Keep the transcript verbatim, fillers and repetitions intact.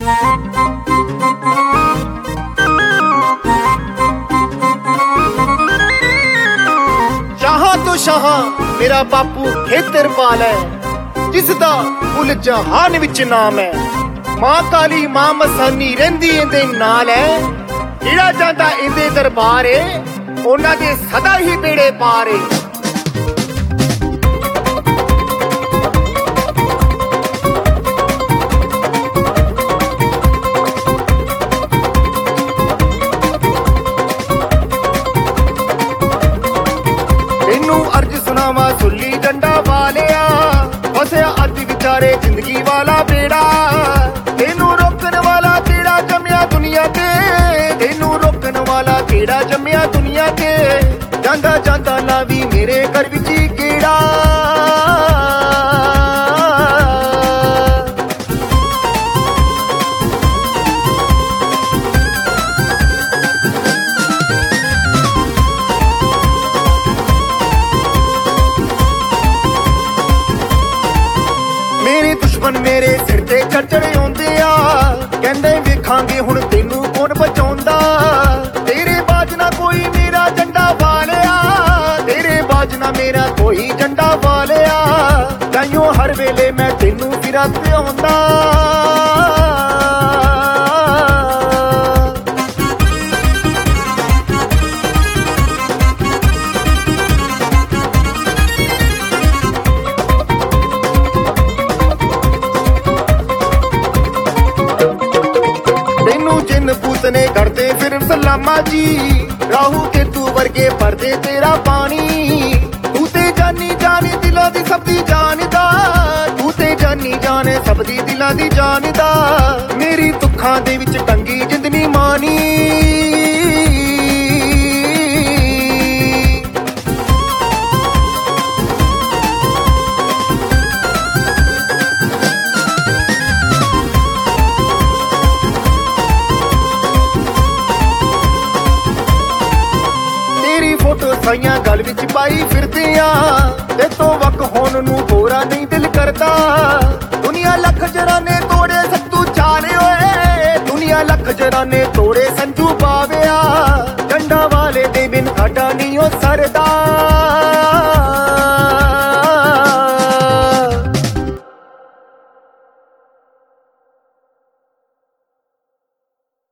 शाहां तो शाहां मेरा बापू खेतरपाल है, जिसदा कुल जहान विच नाम है। मां काली मां मसानी रहिंदी इंदे नाल है, जिहड़ा जांदा इंदे दरबार है उन्हां दे सदा ही बेड़े पार है। अर्ज सुनावा सुली डंडा वालिया, फसिया अज विचारे जिंदगी वाला बेड़ा। तेनू रोकन वाला केड़ा जम्या दुनिया ते, तेनू रोकन वाला केड़ा जम्या दुनिया ते। जांदा जांदा लावी मेरे घर विच केड़ा। मेरे दुश्मन मेरे सिर ते चढ़ आउंदे आ, कहंदे वेखांगे हुण तैनू कौन बचाउंदा। तेरे बाजना कोई मेरा झंडा वालिया, तेरे बाजना मेरा कोई झंडा वालिया। ताइयों हर वेले मैं तैनू फिरा ते आउंदा। जिन पूतने करते फिर सलामा जी, राहू के तू वर्गे भरदे तेरा पानी। तू ते जानी जानी दिलों दी सब दी जानदा, तू ते जानी जाने सब दी दिलों दी जानदा। मेरी दुखां दे विच टंगी जिंदनी मानी। फोटो साइयां गल विच पाई फिरदे आ, ते तो वक होण नूं होरा नहीं दिल करदा। दुनिया लख जराने तोड़े सत्तू चाले होए, दुनिया लख जराने तोड़े संज